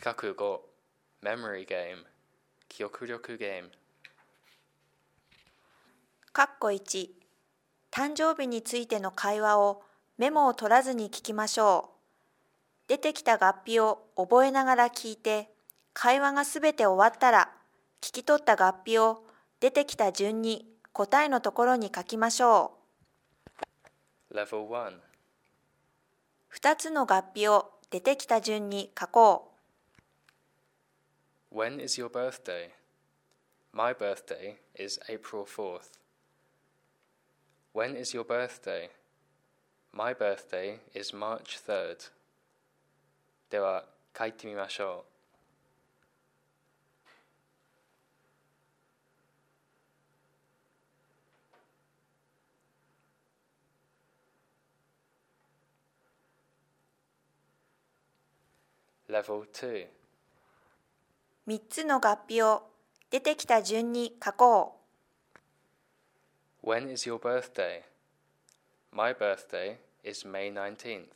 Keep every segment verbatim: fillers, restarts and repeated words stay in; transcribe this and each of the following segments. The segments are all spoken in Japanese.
画ご Memory Game 記憶力ゲーム。 かっこいち、誕生日についての会話をメモを取らずに聞きましょう。出てきた合皮を覚えながら聞いて、会話がすべて終わったら、聞き取った合皮を出てきた順に答えのところに書きましょう。Level いち、 ふたつの合皮を出てきた順に書こう。When is your birthday? My birthday is April fourth. When is your birthday? My birthday is March third. では書いてみましょう。Level に、 みっつの合皮を出てきた順に書こう。When is your birthday? My birthday is May nineteenth.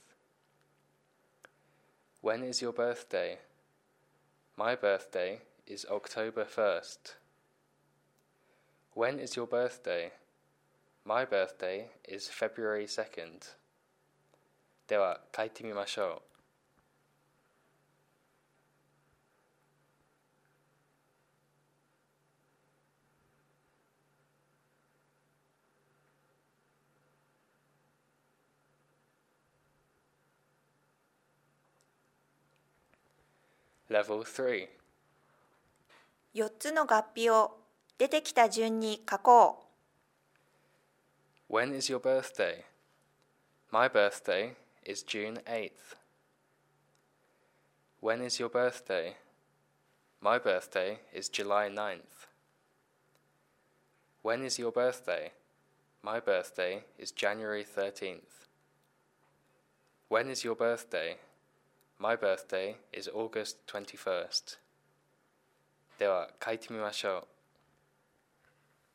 When is your birthday? My birthday is October first. When is your birthday? My birthday is February second. では書いてみましょう。Level さん、 よっつの合皮を出てきた順に書こう。When is your birthday? My birthday is June eighth. When is your birthday? My birthday is July ninth. When is your birthday? My birthday is January thirteenth. When is your birthday? My birthday is August twenty-first. では書いてみましょう。